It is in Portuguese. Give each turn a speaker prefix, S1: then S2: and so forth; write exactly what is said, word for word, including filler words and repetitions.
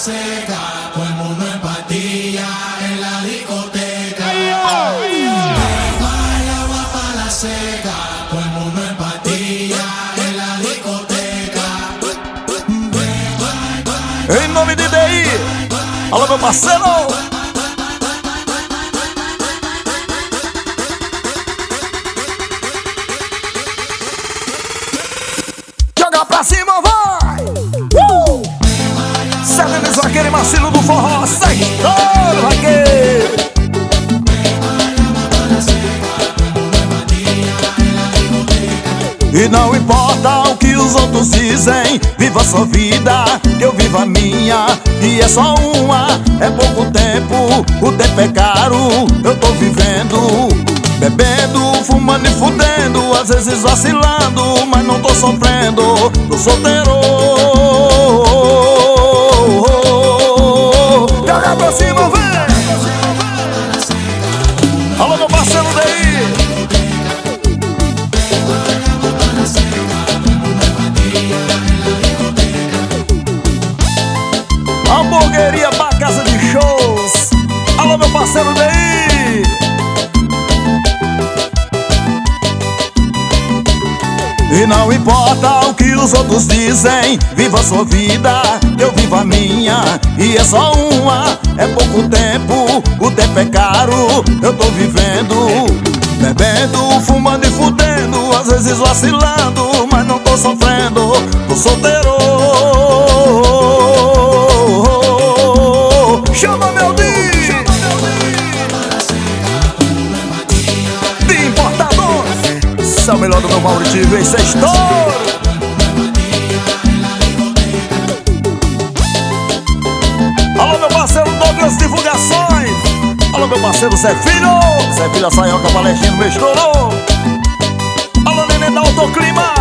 S1: seca, todo el mundo en patilla en la discoteca. Baila agua pa' la seca, todo el mundo en patilla en la discoteca.
S2: Em nome de D I, alô meu parceiro. Joga pra cima, vai! Uh! Serve mesmo aquele macilo do forró, sai todo vaqueiro. E não importa o que os outros dizem, viva a sua vida, que eu vivo a minha. E é só uma, é pouco tempo, o tempo é caro. Eu tô vivendo, bebendo, fumando e fudendo, às vezes vacilando, mas não tô sofrendo, tô solteiro. Joga pra cima, vem! Alô meu parceiro daí. Hamburgueria pra casa de shows. Alô meu parceiro daí. E não importa o que os outros dizem, viva a sua vida, eu vivo a minha. E é só uma, é pouco tempo, o tempo é caro. Eu tô vivendo, bebendo, fumando e fudendo, às vezes vacilando, mas não tô sofrendo, tô solteiro. Chama meu D I, de importador. Esse é o melhor do meu Maurício, esse é estouro. Alô meu parceiro Douglas Divulgações. Alô meu parceiro Zé Filho, Zé Filho, a Saioca Palestino, meu estourou. Alô neném da Autoclima.